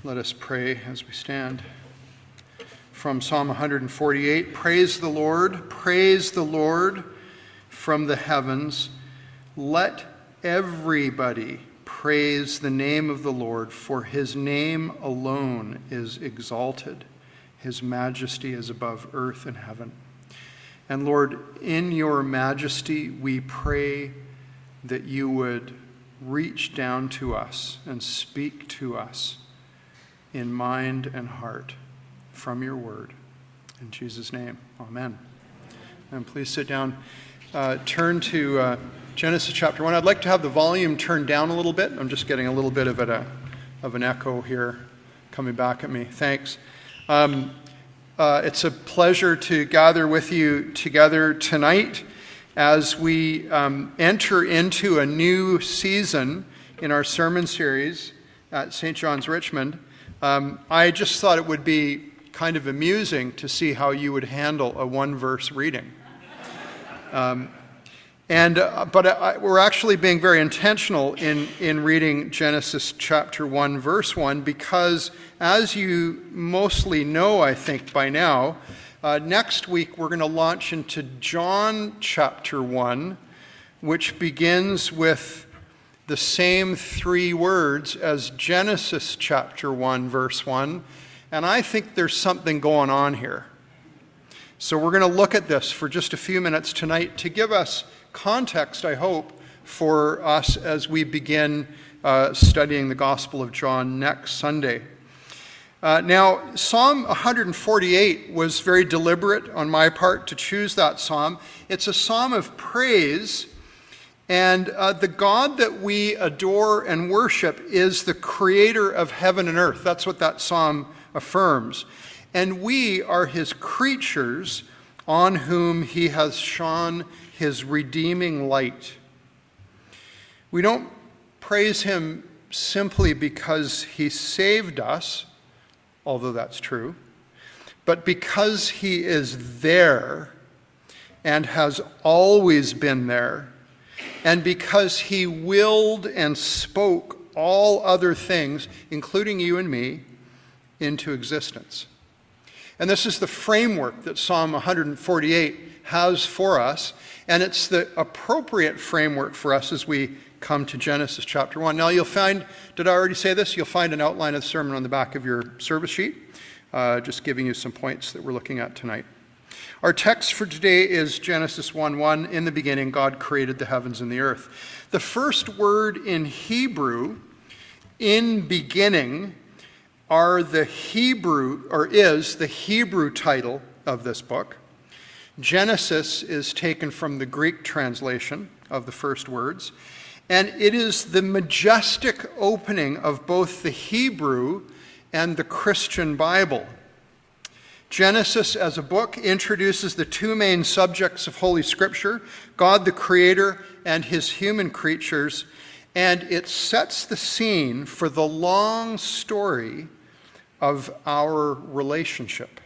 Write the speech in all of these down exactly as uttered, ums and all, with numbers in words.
Let us pray as we stand. From Psalm one forty-eight, praise the Lord, praise the Lord from the heavens. Let everybody praise the name of the Lord, for his name alone is exalted. His majesty is above earth and heaven. And Lord, in your majesty, we pray that you would reach down to us and speak to us in mind and heart from your word. In Jesus' name, amen. And please sit down. Uh, turn to uh, Genesis chapter one. I'd like to have the volume turned down a little bit. I'm just getting a little bit of, it, a, of an echo here coming back at me. Thanks. Um, uh, it's a pleasure to gather with you together tonight as we um, enter into a new season in our sermon series at Saint John's Richmond. Um, I just thought it would be kind of amusing to see how you would handle a one-verse reading. Um, and uh, but I, we're actually being very intentional in, in reading Genesis chapter one, verse one, because as you mostly know, I think by now, uh, next week we're going to launch into John chapter one, which begins with the same three words as Genesis chapter one, verse one. And I think there's something going on here. So we're going to look at this for just a few minutes tonight to give us context, I hope, for us as we begin uh, studying the Gospel of John next Sunday. Uh, now, Psalm one forty-eight was very deliberate on my part to choose that psalm. It's a psalm of praise. And uh, the God that we adore and worship is the creator of heaven and earth. That's what that psalm affirms. And we are his creatures on whom he has shone his redeeming light. We don't praise him simply because he saved us, although that's true, but because he is there and has always been there, and because he willed and spoke all other things, including you and me, into existence. And this is the framework that Psalm one forty-eight has for us, and it's the appropriate framework for us as we come to Genesis chapter one. Now you'll find, did I already say this? You'll find an outline of the sermon on the back of your service sheet, uh, just giving you some points that we're looking at tonight. Our text for today is Genesis one one. In the beginning, God created the heavens and the earth. The first word in Hebrew, in beginning, are the Hebrew, or is the Hebrew title of this book. Genesis is taken from the Greek translation of the first words, and it is the majestic opening of both the Hebrew and the Christian Bible. Genesis as a book introduces the two main subjects of Holy Scripture, God the Creator and his human creatures, and it sets the scene for the long story of our relationship.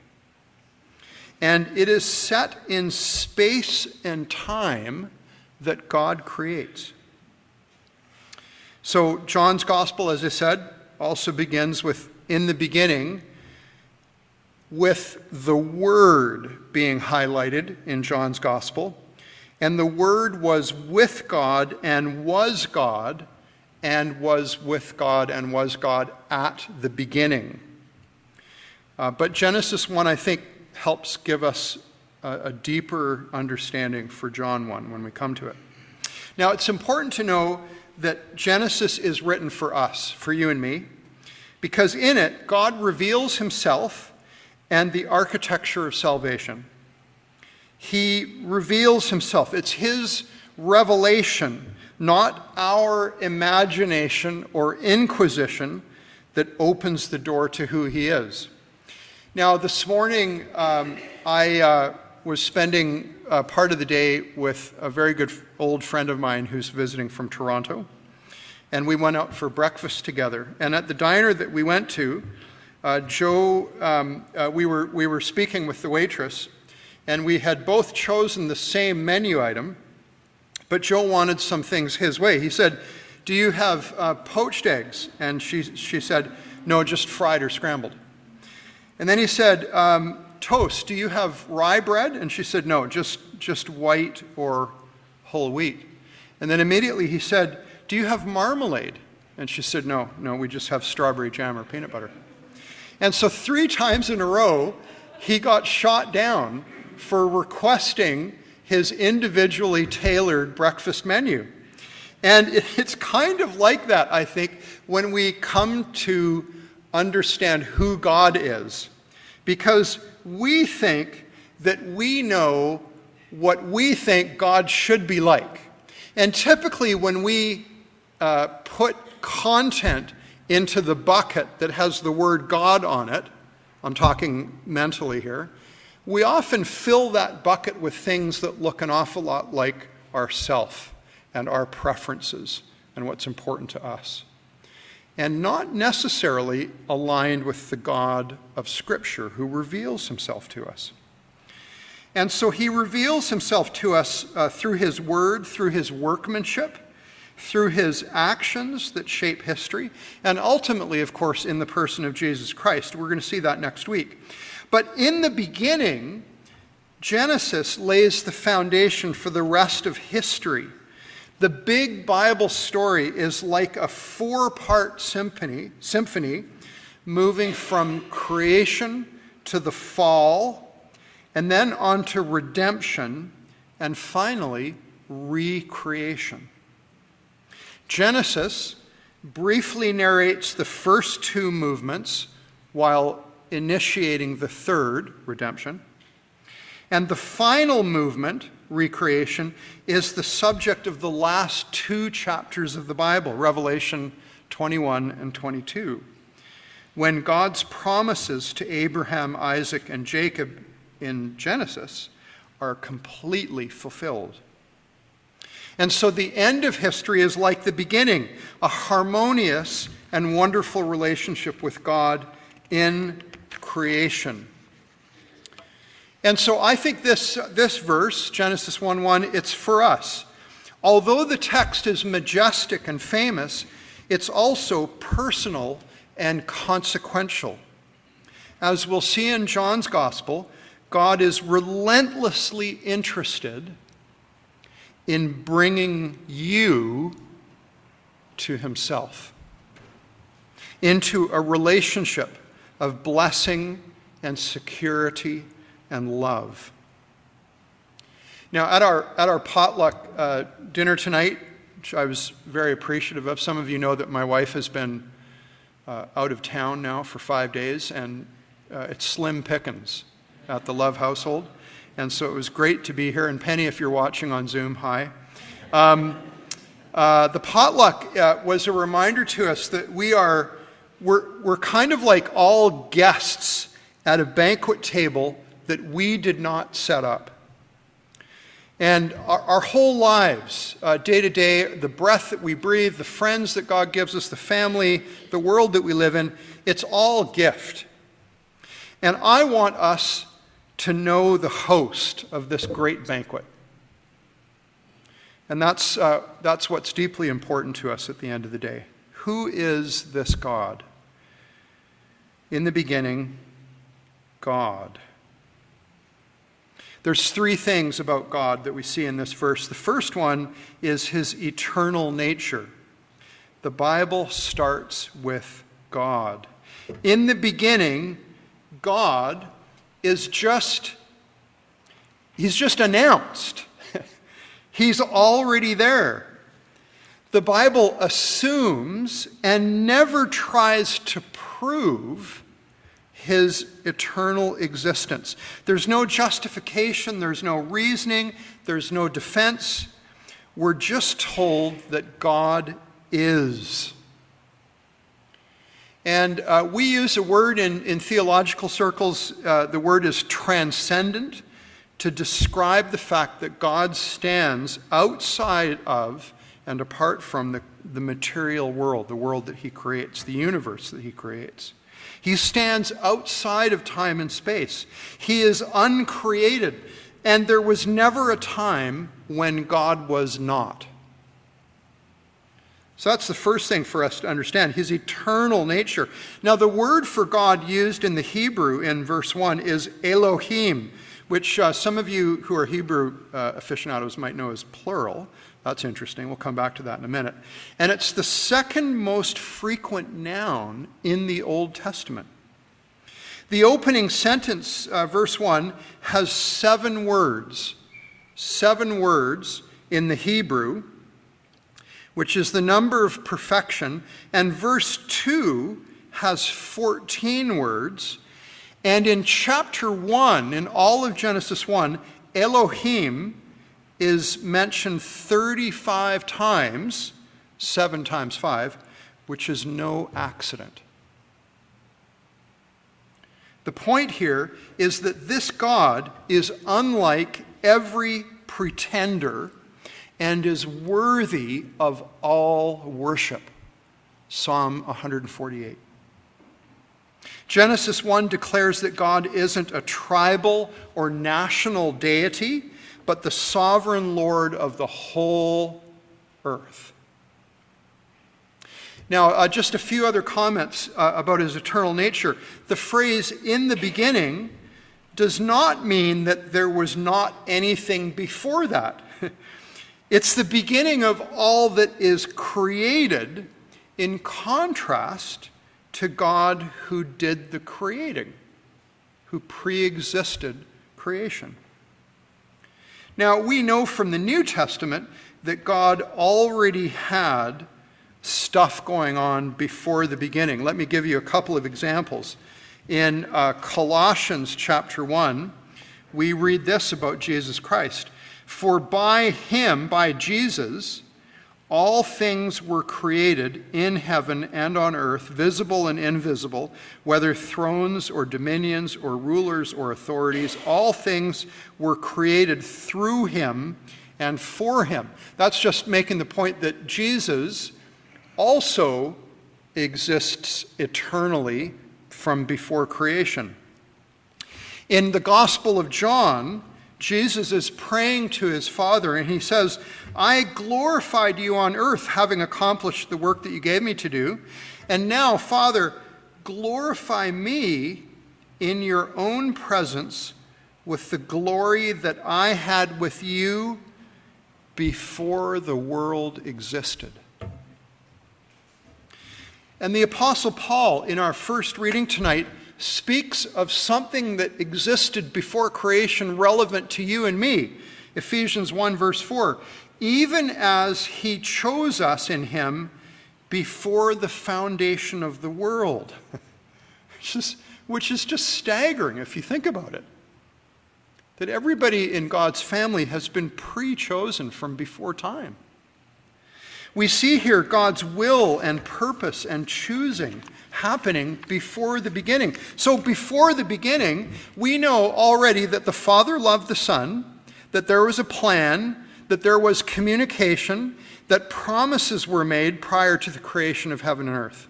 And it is set in space and time that God creates. So John's Gospel, as I said, also begins with, in the beginning, with the Word being highlighted in John's Gospel. And the Word was with God and was God, and was with God and was God at the beginning. Uh, but Genesis one, I think, helps give us a, a deeper understanding for John one when we come to it. Now, it's important to know that Genesis is written for us, for you and me, because in it, God reveals himself and the architecture of salvation. He reveals himself. It's his revelation, not our imagination or inquisition, that opens the door to who he is. Now, this morning, um, I uh, was spending uh, part of the day with a very good old friend of mine who's visiting from Toronto, and we went out for breakfast together. And at the diner that we went to, Uh, Joe, um, uh, we were we were speaking with the waitress, and we had both chosen the same menu item, but Joe wanted some things his way. He said, do you have uh, poached eggs? And she, she said, no, just fried or scrambled. And then he said, um, toast, do you have rye bread? And she said, no, just, just white or whole wheat. And then immediately he said, do you have marmalade? And she said, no, no, we just have strawberry jam or peanut butter. And so three times in a row, he got shot down for requesting his individually tailored breakfast menu. And it's kind of like that, I think, when we come to understand who God is. Because we think that we know what we think God should be like. And typically when we uh, put content into the bucket that has the word God on it, I'm talking mentally here, we often fill that bucket with things that look an awful lot like ourself and our preferences and what's important to us, and not necessarily aligned with the God of Scripture who reveals himself to us. And so he reveals himself to us uh, through his word, through his workmanship, through his actions that shape history, and ultimately, of course, in the person of Jesus Christ. We're going to see that next week. But in the beginning, Genesis lays the foundation for the rest of history. The big Bible story is like a four-part symphony, symphony moving from creation to the fall, and then on to redemption, and finally, recreation. Genesis briefly narrates the first two movements while initiating the third, redemption. And the final movement, recreation, is the subject of the last two chapters of the Bible, Revelation twenty-one and twenty-two, when God's promises to Abraham, Isaac, and Jacob in Genesis are completely fulfilled. And so the end of history is like the beginning, a harmonious and wonderful relationship with God in creation. And so I think this, this verse, Genesis one one, it's for us. Although the text is majestic and famous, it's also personal and consequential. As we'll see in John's Gospel, God is relentlessly interested in bringing you to himself, into a relationship of blessing and security and love. Now, at our at our potluck uh, dinner tonight, which I was very appreciative of, some of you know that my wife has been uh, out of town now for five days, and uh, it's slim pickings at the Love household. And so it was great to be here. And Penny, if you're watching on Zoom, hi. Um, uh, the potluck uh, was a reminder to us that we are, we're, we're kind of like all guests at a banquet table that we did not set up. And our, our whole lives, uh, day to day, the breath that we breathe, the friends that God gives us, the family, the world that we live in, it's all gift. And I want us to know the host of this great banquet. And that's, uh, that's what's deeply important to us at the end of the day. Who is this God? In the beginning, God. There's three things about God that we see in this verse. The first one is his eternal nature. The Bible starts with God. In the beginning, God is just, he's just announced. He's already there. The Bible assumes and never tries to prove his eternal existence. There's no justification, there's no reasoning, there's no defense. We're just told that God is. And uh, we use a word in, in theological circles, uh, the word is transcendent, to describe the fact that God stands outside of and apart from the, the material world, the world that he creates, the universe that he creates. He stands outside of time and space. He is uncreated, and there was never a time when God was not. So that's the first thing for us to understand, his eternal nature. Now, the word for God used in the Hebrew in verse one is Elohim, which uh, some of you who are Hebrew uh, aficionados might know as plural. That's interesting. We'll come back to that in a minute. And it's the second most frequent noun in the Old Testament. The opening sentence, uh, verse one, has seven words. Seven words in the Hebrew, which is the number of perfection. And verse two has fourteen words. And in chapter one, in all of Genesis one, Elohim is mentioned thirty-five times, seven times five, which is no accident. The point here is that this God is unlike every pretender and is worthy of all worship. Psalm one forty-eight. Genesis one declares that God isn't a tribal or national deity, but the sovereign Lord of the whole earth. Now, uh, just a few other comments uh, about his eternal nature. The phrase "in the beginning" does not mean that there was not anything before that. It's the beginning of all that is created, in contrast to God who did the creating, who pre-existed creation. Now, we know from the New Testament that God already had stuff going on before the beginning. Let me give you a couple of examples. In uh, Colossians chapter one, we read this about Jesus Christ. For by him, by Jesus, all things were created in heaven and on earth, visible and invisible, whether thrones or dominions or rulers or authorities. All things were created through him and for him. That's just making the point that Jesus also exists eternally from before creation. In the Gospel of John, Jesus is praying to his Father, and he says, I glorified you on earth, having accomplished the work that you gave me to do. And now, Father, glorify me in your own presence with the glory that I had with you before the world existed. And the Apostle Paul, in our first reading tonight, speaks of something that existed before creation relevant to you and me. Ephesians one verse four, even as he chose us in him before the foundation of the world. which is, which is just staggering if you think about it. That everybody in God's family has been pre-chosen from before time. We see here God's will and purpose and choosing happening before the beginning. So before the beginning, we know already that the Father loved the Son, that there was a plan, that there was communication, that promises were made prior to the creation of heaven and earth.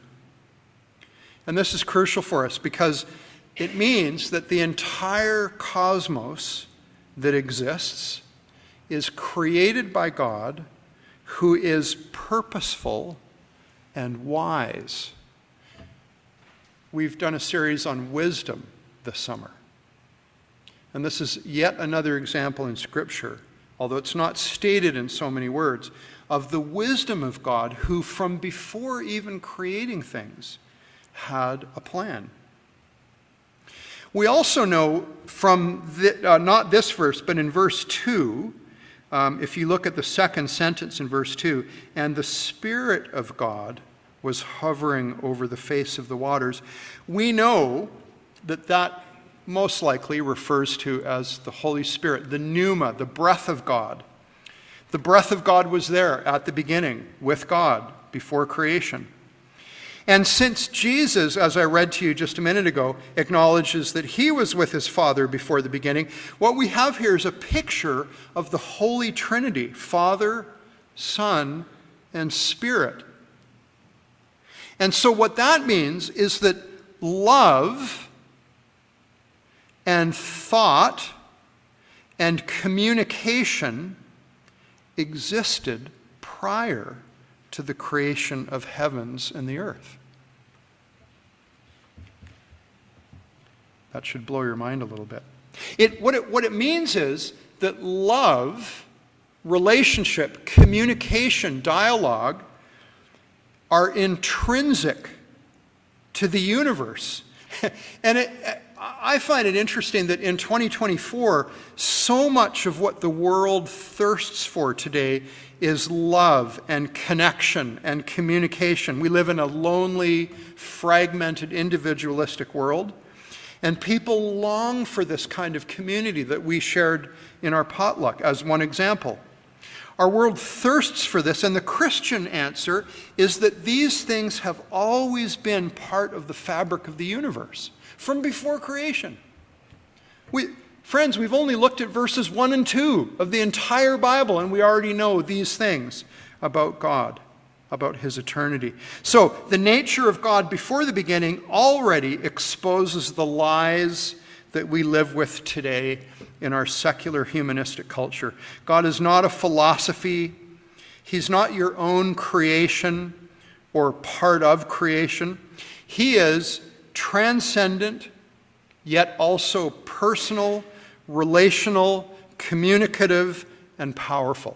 And this is crucial for us because it means that the entire cosmos that exists is created by God, who is purposeful and wise. We've done a series on wisdom this summer. And this is yet another example in Scripture, although it's not stated in so many words, of the wisdom of God, who from before even creating things had a plan. We also know from, the, uh, not this verse, but in verse two, Um, if you look at the second sentence in verse two, and the Spirit of God was hovering over the face of the waters, we know that that most likely refers to as the Holy Spirit, the pneuma, the breath of God. The breath of God was there at the beginning with God before creation. And since Jesus, as I read to you just a minute ago, acknowledges that he was with his Father before the beginning, what we have here is a picture of the Holy Trinity, Father, Son, and Spirit. And so what that means is that love and thought and communication existed prior to the creation of heavens and the earth. That should blow your mind a little bit. It, what, it, what it means is that love, relationship, communication, dialogue are intrinsic to the universe. And it, I find it interesting that in twenty twenty-four, so much of what the world thirsts for today is love and connection and communication. We live in a lonely, fragmented, individualistic world. And people long for this kind of community that we shared in our potluck as one example. Our world thirsts for this, and the Christian answer is that these things have always been part of the fabric of the universe from before creation. We, friends, we've only looked at verses one and two of the entire Bible, and we already know these things about God, about his eternity. So the nature of God before the beginning already exposes the lies that we live with today in our secular humanistic culture. God is not a philosophy. He's not your own creation or part of creation. He is transcendent, yet also personal, relational, communicative, and powerful.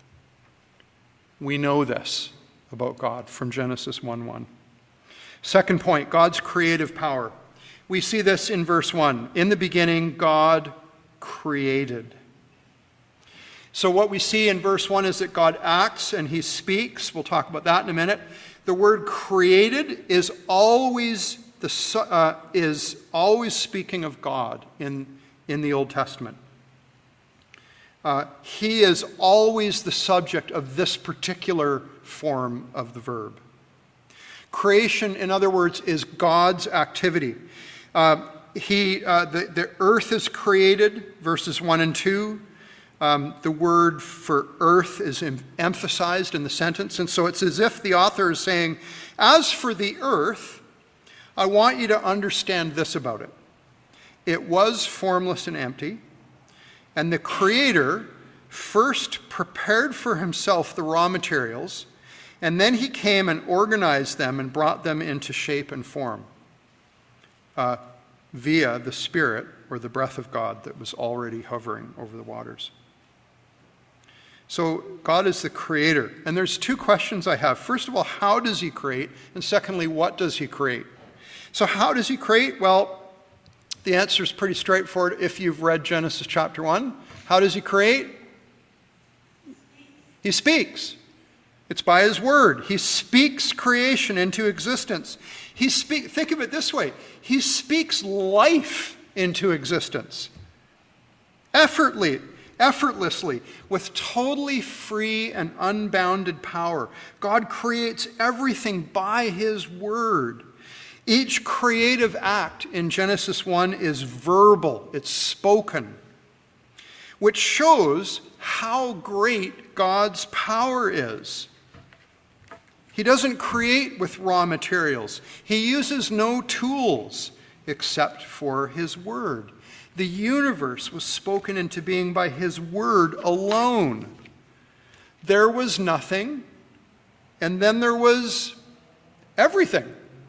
We know this about God from Genesis one one. Second point, God's creative power. We see this in verse one. In the beginning, God created. So what we see in verse one is that God acts and he speaks. We'll talk about that in a minute. The word created is always the uh, is always speaking of God in, in the Old Testament. Uh, he is always the subject of this particular form of the verb. Creation, in other words, is God's activity. Uh, he, uh, the, the earth is created, verses one and two. Um, the word for earth is em- emphasized in the sentence. And so it's as if the author is saying, as for the earth, I want you to understand this about it. It was formless and empty, and the Creator first prepared for himself the raw materials, and then he came and organized them and brought them into shape and form uh, via the Spirit or the breath of God that was already hovering over the waters. So God is the creator. And there's two questions I have. First of all, how does he create? And secondly, what does he create? So how does he create? Well, the answer is pretty straightforward if you've read Genesis chapter one. How does he create? He speaks. It's by his word. He speaks creation into existence. He speak, think of it this way. He speaks life into existence. Effortlessly, effortlessly, with totally free and unbounded power. God creates everything by his word. Each creative act in Genesis one is verbal. It's spoken, which shows how great God's power is. He doesn't create with raw materials. He uses no tools except for his word. The universe was spoken into being by his word alone. There was nothing, and then there was everything.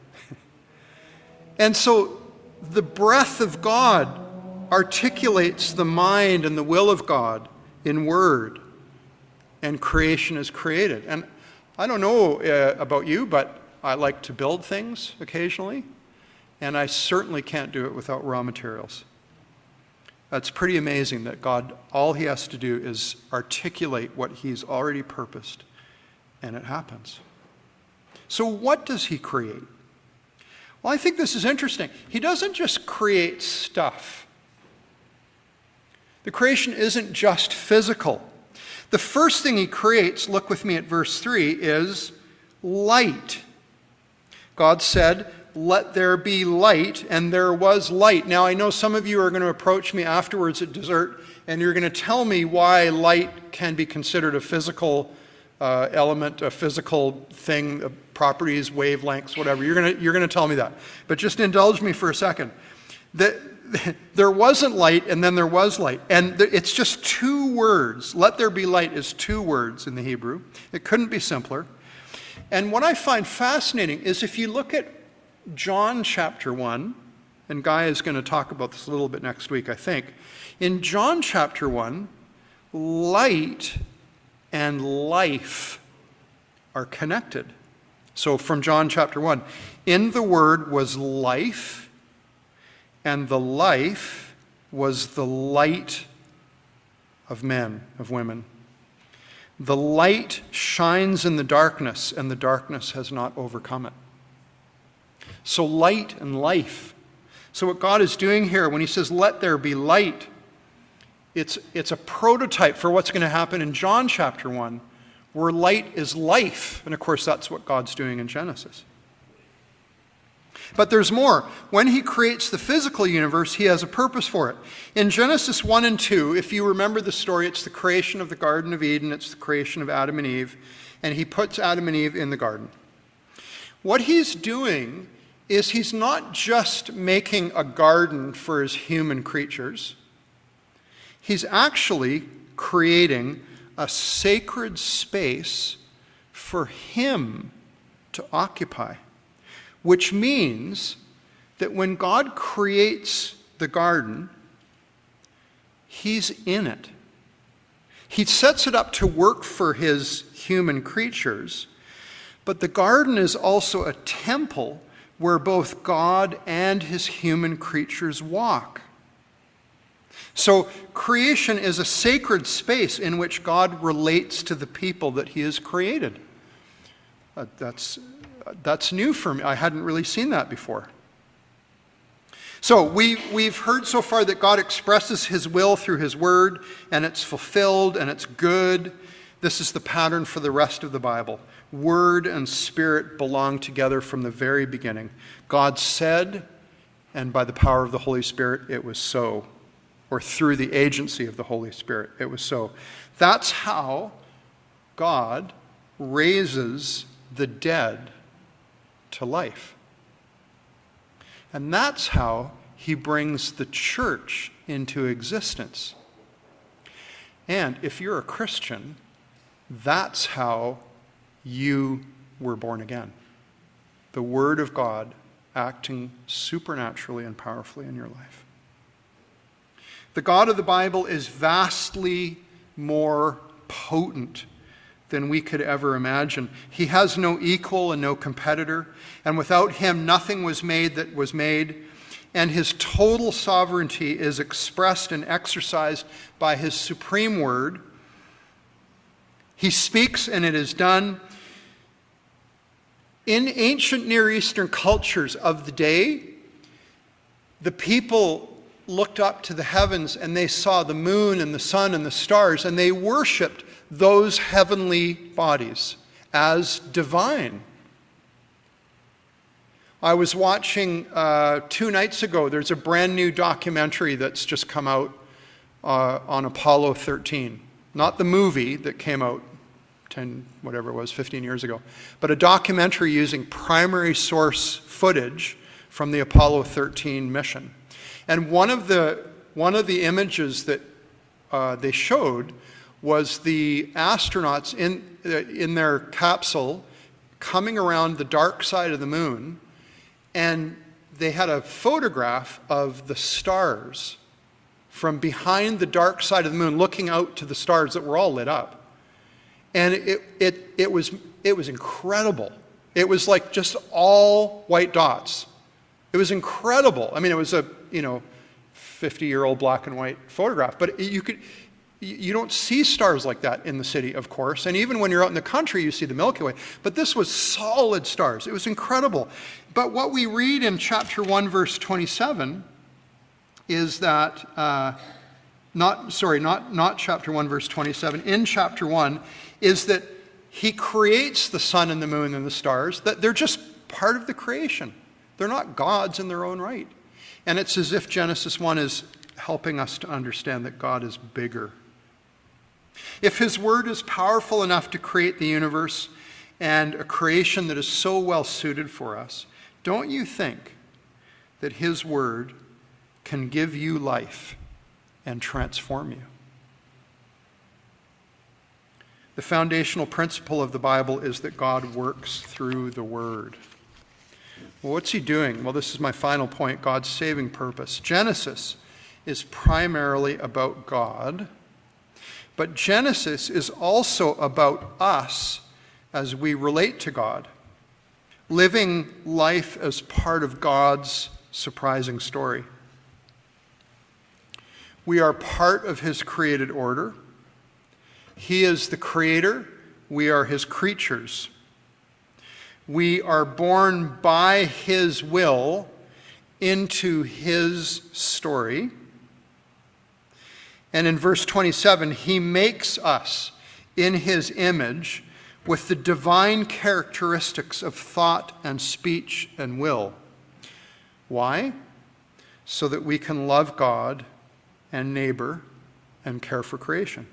And so the breath of God articulates the mind and the will of God in word, and creation is created. And I don't know uh, about you, but I like to build things occasionally, and I certainly can't do it without raw materials. It's pretty amazing that God, all he has to do is articulate what he's already purposed, and it happens. So what does he create? Well, I think this is interesting. He doesn't just create stuff. The creation isn't just physical. The first thing he creates, look with me at verse three, is light. God said, "Let there be light," and there was light. Now, I know some of you are going to approach me afterwards at dessert, and you're going to tell me why light can be considered a physical uh, element, a physical thing, uh, properties, wavelengths, whatever. You're going to, you're going to tell me that. But just indulge me for a second. The, there wasn't light, and then there was light. And it's just two words. Let there be light is two words in the Hebrew. It couldn't be simpler. And what I find fascinating is if you look at John chapter one, and Guy is going to talk about this a little bit next week, I think. In John chapter one, light and life are connected. So from John chapter one, in the Word was life, and the life was the light of men, of women. The light shines in the darkness, and the darkness has not overcome it. So light and life. So what God is doing here when he says, let there be light, it's, it's a prototype for what's going to happen in John chapter one, where light is life. And of course, that's what God's doing in Genesis. But there's more. When he creates the physical universe, he has a purpose for it. In Genesis one and two, if you remember the story, it's the creation of the Garden of Eden, it's the creation of Adam and Eve, and he puts Adam and Eve in the garden. What he's doing is he's not just making a garden for his human creatures. He's actually creating a sacred space for him to occupy, which means that when God creates the garden, he's in it. He sets it up to work for his human creatures, but the garden is also a temple where both God and his human creatures walk. So creation is a sacred space in which God relates to the people that he has created. Uh, that's, uh, that's new for me. I hadn't really seen that before. So we, we've heard so far that God expresses his will through his word, and it's fulfilled, and it's good. This is the pattern for the rest of the Bible. Word and spirit belong together from the very beginning. God said, and by the power of the Holy Spirit, it was so. Or through the agency of the Holy Spirit, it was so. That's how God raises the dead to life. And that's how he brings the church into existence. And if you're a Christian, that's how you were born again. The Word of God acting supernaturally and powerfully in your life. The God of the Bible is vastly more potent than we could ever imagine. He has no equal and no competitor, and without him nothing was made that was made, and his total sovereignty is expressed and exercised by his supreme word. He speaks and it is done. In ancient Near Eastern cultures of the day, the people looked up to the heavens and they saw the moon and the sun and the stars, and they worshipped those heavenly bodies as divine. I was watching uh, two nights ago, there's a brand new documentary that's just come out uh, on Apollo thirteen. Not the movie that came out ten, whatever it was, fifteen years ago, but a documentary using primary source footage from the Apollo thirteen mission. And one of the, one of the images that uh, they showed was the astronauts in, uh, in their capsule coming around the dark side of the moon, and they had a photograph of the stars from behind the dark side of the moon, looking out to the stars that were all lit up. And it, it, it, was, it was incredible. It was like just all white dots. It was incredible. I mean, it was a, you know, fifty-year-old black and white photograph. But you could, you don't see stars like that in the city, of course. And even when you're out in the country, you see the Milky Way. But this was solid stars. It was incredible. But what we read in chapter one, verse twenty-seven, is that, uh, not, sorry, not, not chapter one, verse twenty-seven, in chapter one, is that he creates the sun and the moon and the stars, that they're just part of the creation. They're not gods in their own right. And it's as if Genesis one is helping us to understand that God is bigger. If his word is powerful enough to create the universe and a creation that is so well suited for us, don't you think that his word can give you life and transform you? The foundational principle of the Bible is that God works through the Word. Well, what's he doing? Well, this is my final point, God's saving purpose. Genesis is primarily about God, but Genesis is also about us as we relate to God, living life as part of God's surprising story. We are part of his created order. He is the creator. We are his creatures. We are born by his will into his story. And in verse twenty-seven, he makes us in his image with the divine characteristics of thought and speech and will. Why? So that we can love God and neighbor and care for creation.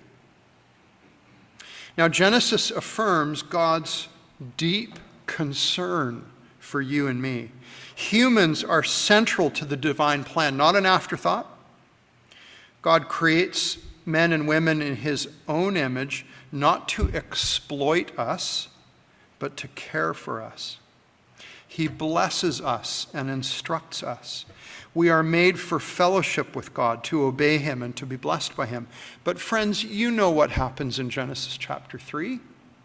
Now, Genesis affirms God's deep concern for you and me. Humans are central to the divine plan, not an afterthought. God creates men and women in his own image, not to exploit us, but to care for us. He blesses us and instructs us. We are made for fellowship with God, to obey him and to be blessed by him. But friends, you know what happens in Genesis chapter three.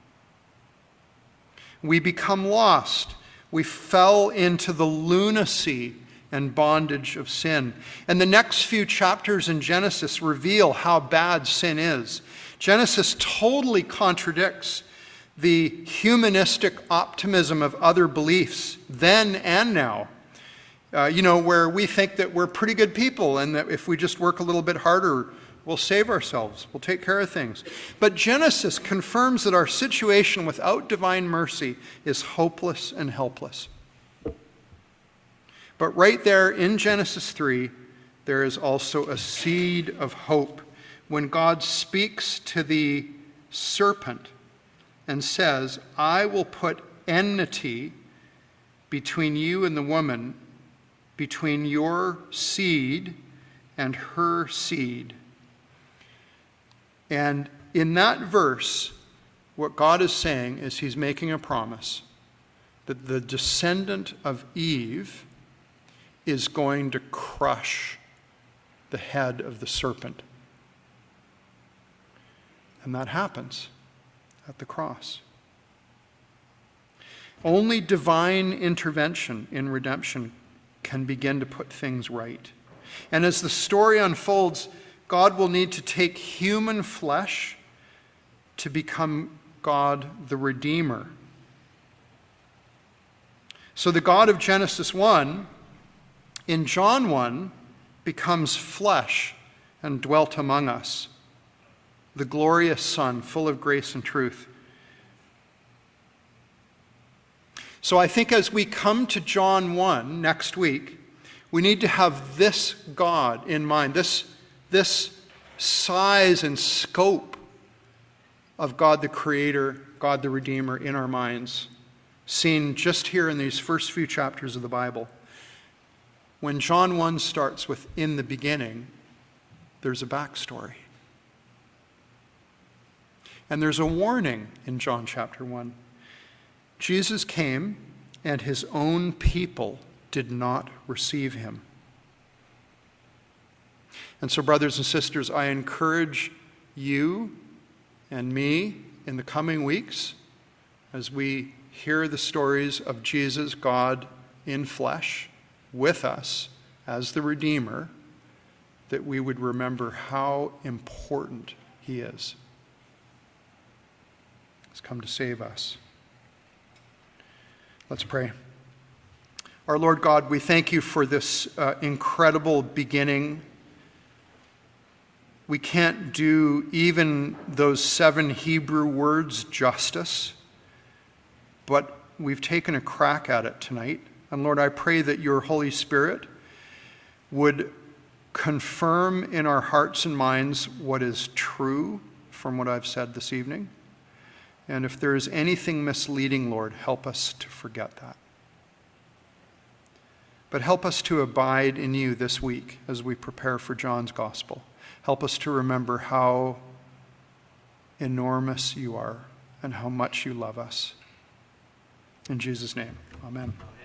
We become lost. We fell into the lunacy and bondage of sin. And the next few chapters in Genesis reveal how bad sin is. Genesis totally contradicts the humanistic optimism of other beliefs then and now. Uh, you know, where we think that we're pretty good people and that if we just work a little bit harder, we'll save ourselves, we'll take care of things. But Genesis confirms that our situation without divine mercy is hopeless and helpless. But right there in Genesis three, there is also a seed of hope when God speaks to the serpent and says, I will put enmity between you and the woman, between your seed and her seed. And in that verse, what God is saying is he's making a promise that the descendant of Eve is going to crush the head of the serpent. And that happens at the cross. Only divine intervention in redemption can begin to put things right. And as the story unfolds, God will need to take human flesh to become God the Redeemer. So the God of Genesis one, in John one, becomes flesh and dwelt among us. The glorious Son, full of grace and truth. So I think as we come to John one next week, we need to have this God in mind, this, this size and scope of God the Creator, God the Redeemer in our minds, seen just here in these first few chapters of the Bible. When John one starts with "in the beginning," there's a backstory. And there's a warning in John chapter one. Jesus came, and his own people did not receive him. And so, brothers and sisters, I encourage you and me in the coming weeks, as we hear the stories of Jesus, God in flesh, with us as the Redeemer, that we would remember how important he is. He's come to save us. Let's pray. Our Lord God, we thank you for this uh, incredible beginning. We can't do even those seven Hebrew words justice, but we've taken a crack at it tonight. And Lord, I pray that your Holy Spirit would confirm in our hearts and minds what is true from what I've said this evening. And if there is anything misleading, Lord, help us to forget that. But help us to abide in you this week as we prepare for John's gospel. Help us to remember how enormous you are and how much you love us. In Jesus' name, amen.